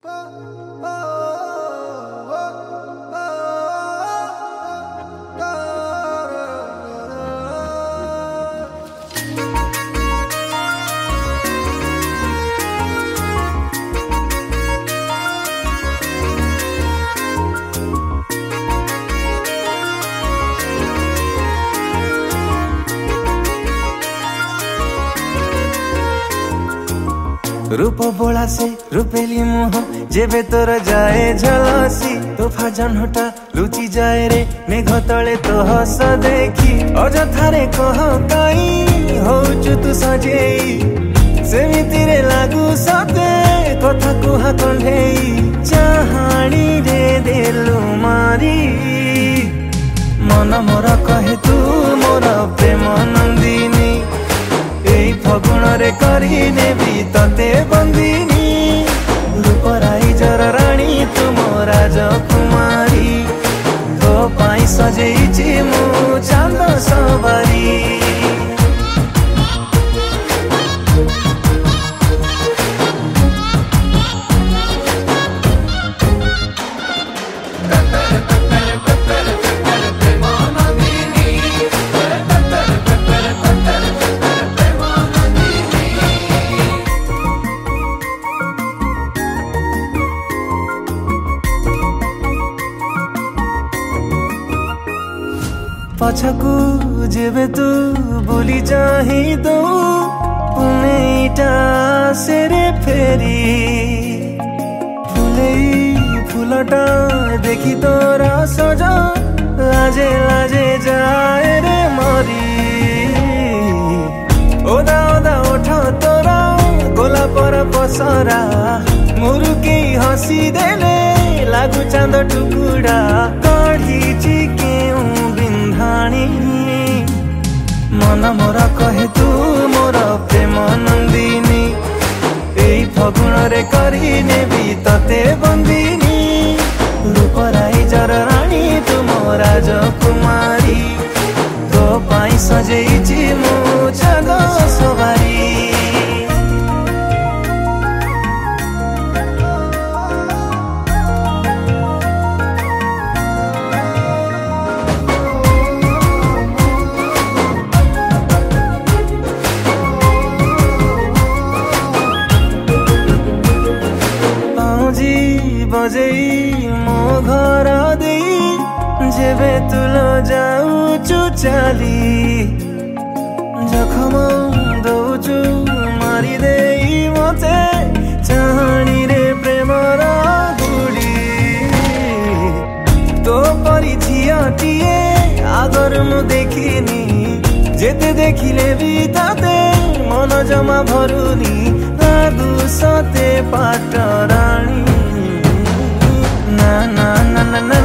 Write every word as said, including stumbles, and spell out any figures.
रूप बोला से रूपेली मुह जेबे तोर जाए झलसी तोफा जन्हटा लुचि जाए रे मेघ तले तो हस देखी अजथारे कह काई होचु तू सजेई सेमिति रे लागू सते कथा कुहा कंढेई चाहाणी रे देलु मारी मन मोर कहे तू मोर प्रेम नंदिनी फगुण रे करी नेबी तते बंदिनी रूपराई जर राणी तुम राजकुमारी तो पाई सजेइछि मु चांद सवारी पछकू जेबे तू बोली चाही तो पुनेटा सेरे फेरी फुलेई फुलटा देखी तोरा सजा लाजे लाजे जाए रे मरी ओदा ओदा ओठा तोरा गोला पर पसरा मुरुकी हसी देले लागू चांद टुकुड़ा कढ़ी केउ बिंधाणी मन मोर कहे तू मोर प्रेम नंदिनी एई फगुण रे करी नेबी तते बंदिनी रूपराई जर राणी तुम राजकुमारी तो पाई सजेइछि मु चांद सवारी बजेई मो घर दे जेबे तुलो जाऊचु चाली जखम दौचु मारी देई मते चाहणी रे प्रेमर गुड़ी तो परी झियाटिए आगर मु देखिनी जेते देखिले भी ताते मन जमा भरुनी लागू सते पाटराणी ना ना ना ना ना